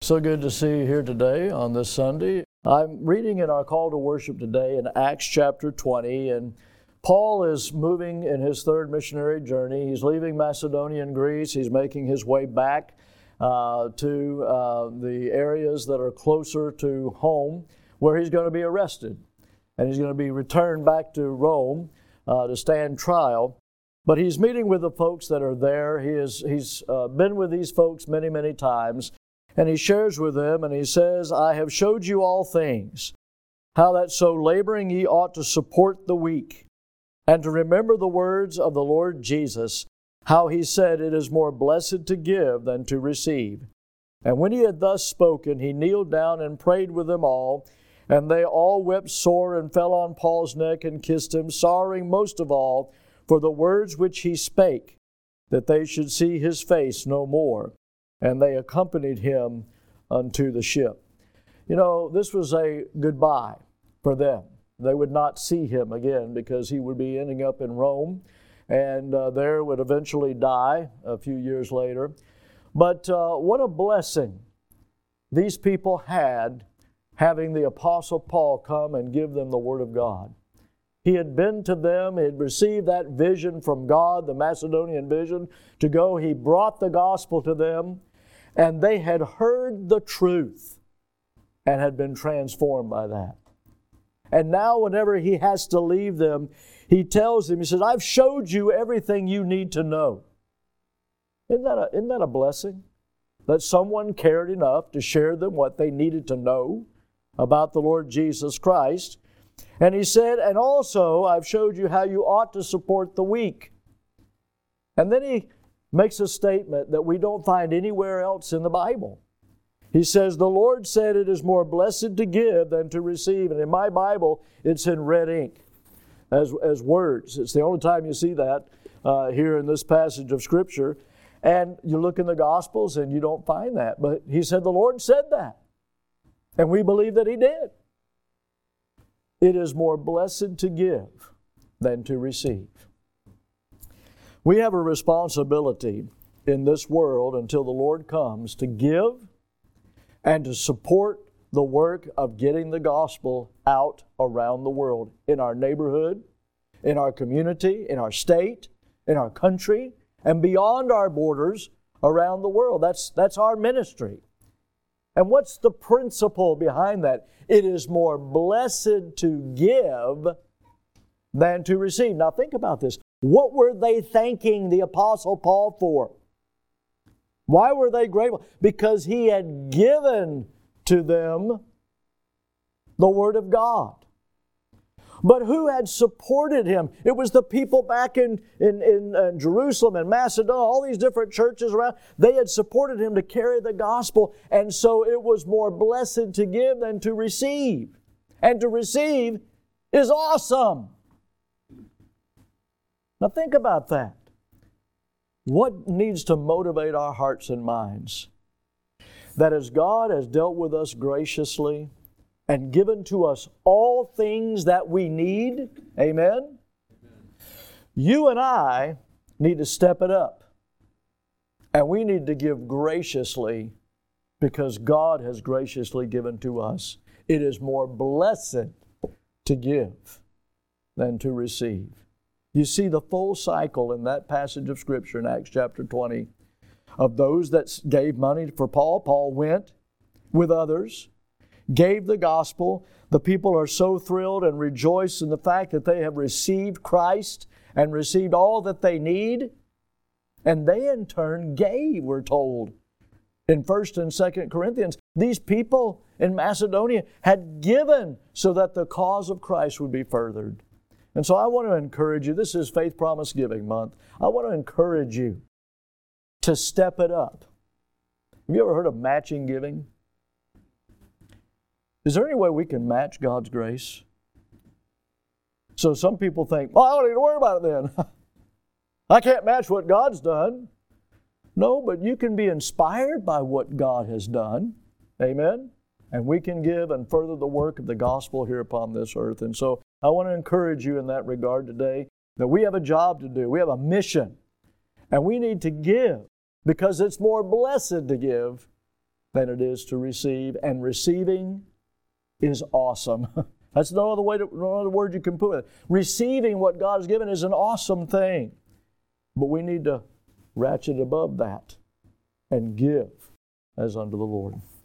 So good to see you here today on this Sunday. I'm reading in our call to worship today in Acts chapter 20, and Paul is moving in his third missionary journey. He's leaving Macedonia and Greece. He's making his way back to the areas that are closer to home, where he's going to be arrested. And he's going to be returned back to Rome to stand trial. But he's meeting with the folks that are there. He's been with these folks many, many times. And he shares with them, and he says, I have showed you all things, how that so laboring ye ought to support the weak, and to remember the words of the Lord Jesus, how he said, it is more blessed to give than to receive. And when he had thus spoken, he kneeled down and prayed with them all, and they all wept sore and fell on Paul's neck and kissed him, sorrowing most of all for the words which he spake, that they should see his face no more. And they accompanied him unto the ship. You know, this was a goodbye for them. They would not see him again because he would be ending up in Rome and there would eventually die a few years later. But what a blessing these people had having the Apostle Paul come and give them the Word of God. He had been to them, he had received that vision from God, the Macedonian vision, to go. He brought the gospel to them. And they had heard the truth and had been transformed by that. And now whenever he has to leave them, he tells them, he says, I've showed you everything you need to know. Isn't that a blessing? That someone cared enough to share them what they needed to know about the Lord Jesus Christ. And he said, and also I've showed you how you ought to support the weak. And then he makes a statement that we don't find anywhere else in the Bible. He says, the Lord said it is more blessed to give than to receive. And in my Bible, it's in red ink as words. It's the only time you see that here in this passage of Scripture. And you look in the Gospels and you don't find that. But he said the Lord said that. And we believe that He did. It is more blessed to give than to receive. We have a responsibility in this world until the Lord comes to give and to support the work of getting the gospel out around the world, in our neighborhood, in our community, in our state, in our country, and beyond our borders around the world. That's our ministry. And what's the principle behind that? It is more blessed to give than to receive. Now think about this. What were they thanking the Apostle Paul for? Why were they grateful? Because he had given to them the Word of God. But who had supported him? It was the people back in Jerusalem and Macedonia, all these different churches around. They had supported him to carry the gospel, and so it was more blessed to give than to receive. And to receive is awesome. Now think about that. What needs to motivate our hearts and minds? That as God has dealt with us graciously and given to us all things that we need, amen? You and I need to step it up. And we need to give graciously because God has graciously given to us. It is more blessed to give than to receive. You see the full cycle in that passage of Scripture in Acts chapter 20 of those that gave money for Paul. Paul went with others, gave the gospel. The people are so thrilled and rejoice in the fact that they have received Christ and received all that they need. And they in turn gave, we're told, in 1 and 2 Corinthians. These people in Macedonia had given so that the cause of Christ would be furthered. And so I want to encourage you, this is Faith Promise Giving Month. I want to encourage you to step it up. Have you ever heard of matching giving? Is there any way we can match God's grace? So some people think, well, I don't need to worry about it then. I can't match what God's done. No, but you can be inspired by what God has done. Amen? And we can give and further the work of the gospel here upon this earth. And so I want to encourage you in that regard today that we have a job to do. We have a mission. And we need to give because it's more blessed to give than it is to receive, and receiving is awesome. That's no other word you can put it. Receiving what God has given is an awesome thing. But we need to ratchet above that and give as unto the Lord.